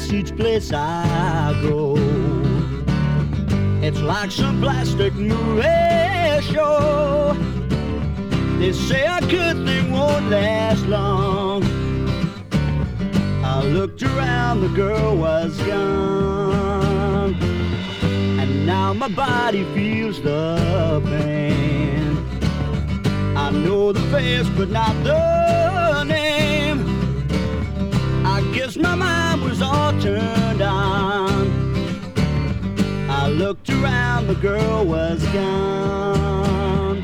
face each place I go. It's like some plastic movie show. They say a good thing won't last long. I looked around, the girl was gone, and now my body feels the pain. I know the face but not the name. I guess my mind was all turned on. I looked around, the girl was gone.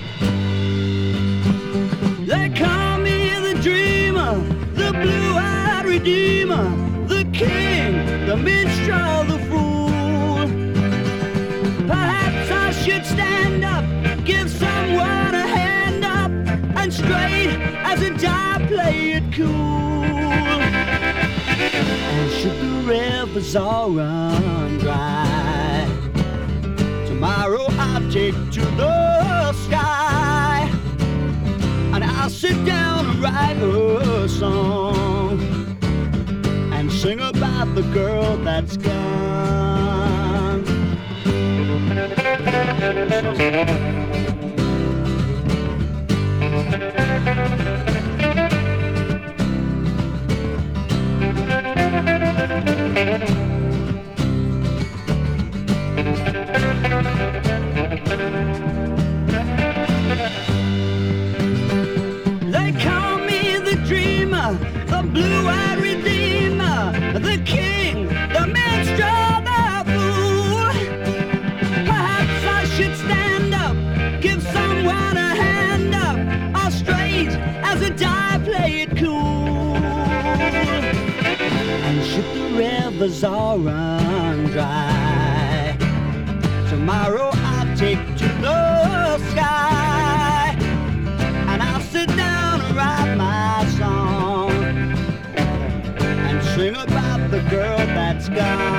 They call me the dreamer, the blue-eyed redeemer, the king, the minstrel, the fool. Perhaps I should stand up, give someone a hand up, and straight as a die play it cool. And should the rivers all run dry, tomorrow I'll take to the sky, and I'll sit down and write a song and sing about the girl that's gone. They call me the dreamer, the blue-eyed redeemer, the king, the minstrel, the fool. Perhaps I should stand up, give someone a hand up, or straight as a die play it cool. And should the rivers all run dry, tomorrow I'll take to the sky, and I'll sit down and write my song and sing about the girl that's gone.